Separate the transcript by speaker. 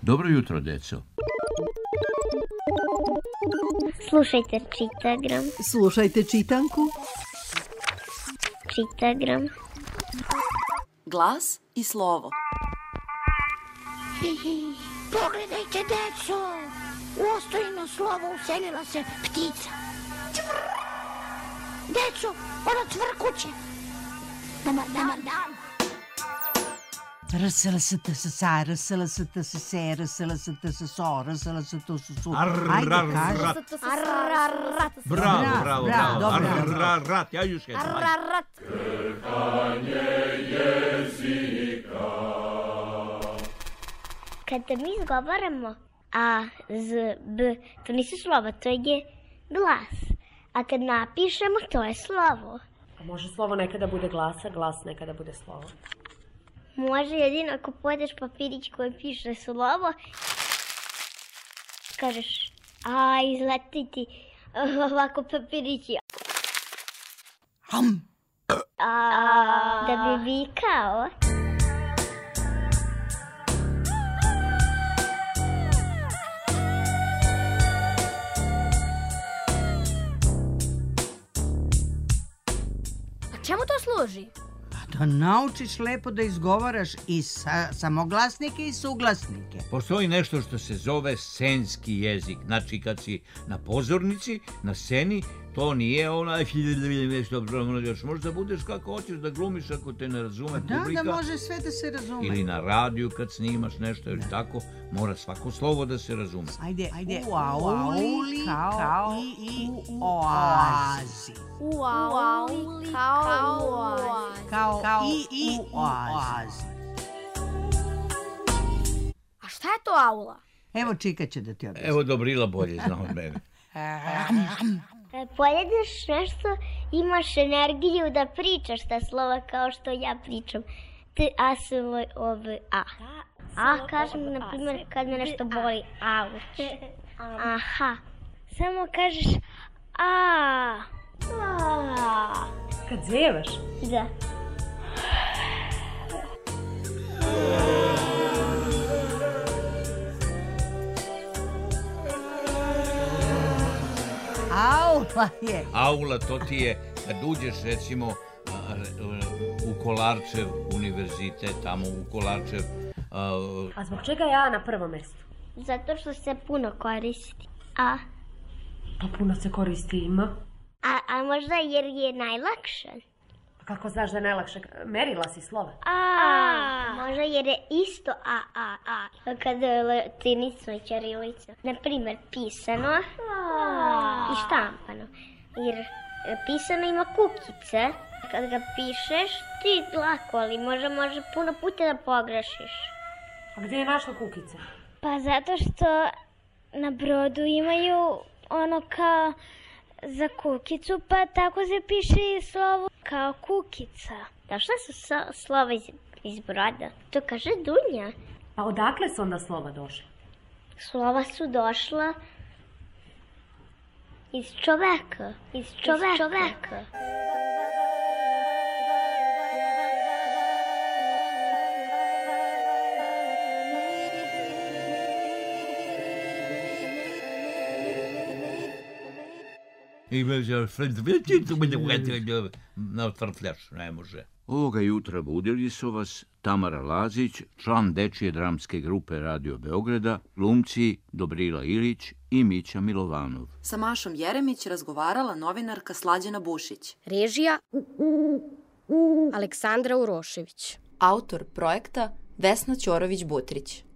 Speaker 1: Dobro jutro, deco.
Speaker 2: Slušajte Čitagram.
Speaker 3: Slušajte čitanku.
Speaker 2: Čitagram.
Speaker 4: Glas i slovo.
Speaker 5: Pogledajte, deco! U ostojino slovo uselila se ptica. Deco, ona cvrkuće. Dobar dan.
Speaker 3: RSLSTSSA, RSLSTSSE, RSLSTSSO, RSLSTSSU. Ajde, kaži.
Speaker 1: Bravo.
Speaker 3: Dobro.
Speaker 1: Ja još jednom.
Speaker 2: Kada mi izgovaramo A, Z, B, to nisu slova, to je glas. A kad napišemo, to je slovo.
Speaker 6: A može slovo nekada bude glasa, glas nekada bude slovo?
Speaker 2: Može jedino ako pojedeš papirić koji piše slovo, kažeš, a izleti ti ovako papirići. Da bi vikao.
Speaker 7: Čemu to služi?
Speaker 3: Da naučiš lepo da izgovaraš i samoglasnike i suglasnike.
Speaker 1: Postoji nešto što se zove scenski jezik. Znači, kad si na pozornici, na sceni, to nije onaj što još možda budeš kako hoćeš da glumiš ako te ne razume publika.
Speaker 3: Da može sve da se razume.
Speaker 1: Ili na radiju kad snimaš nešto ili tako, mora svako slovo da se razume.
Speaker 3: Ajde. U auli kao i u oazi.
Speaker 7: U auli kao u oazi.
Speaker 3: Kao i u oazi.
Speaker 7: A šta je to aula?
Speaker 3: Evo Čika će da ti objasni.
Speaker 1: Evo Dobrila bolje zna od mene.
Speaker 2: Pojedeš nešto, imaš energiju da pričaš ta slova kao što ja pričam. T, A, S, L, O, V, A. A, kažem, na primjer, kad me nešto boli, auć. Aha. Samo kažeš a.
Speaker 6: Kad zevaš?
Speaker 2: Da.
Speaker 3: Aula je.
Speaker 1: Aula, to ti je kad uđeš recimo u Kolarčev univerzitet, tamo u Kolarčev.
Speaker 6: A zbog čega je A na prvom mjestu?
Speaker 2: Zato što se puno koristi. A.
Speaker 6: Pa puno se koristi ima.
Speaker 2: A možda jer je najlakše.
Speaker 6: Kako znaš da je najlakše? Merila si slova.
Speaker 2: Možda jer je isto a. Kada je latinica i ćirilica. Naprimjer, pisano i štampano. Jer pisano ima kukice. Kada ga pišeš, ti lako, ali može puno puta da pogrešiš.
Speaker 6: A gdje je našla kukice?
Speaker 2: Pa zato što na brodu imaju ono kao za kukicu, pa tako se piše i slovo kao kukica. Da šta su slova iz broda? To kaže Dunja.
Speaker 6: Pa odakle su onda slova došla?
Speaker 2: Slova su došla iz čoveka.
Speaker 1: Natrfljaš, ne može. Ovoga jutra budili su vas Tamara Lazić, član dečije dramske grupe Radio Beograda, glumci Dobrila Ilić i Mića Milovanov.
Speaker 4: Sa Mašom Jeremić razgovarala novinarka Slađana Bušić.
Speaker 7: Režija Aleksandra Urošević.
Speaker 4: Autor projekta Vesna Ćorović-Butrić.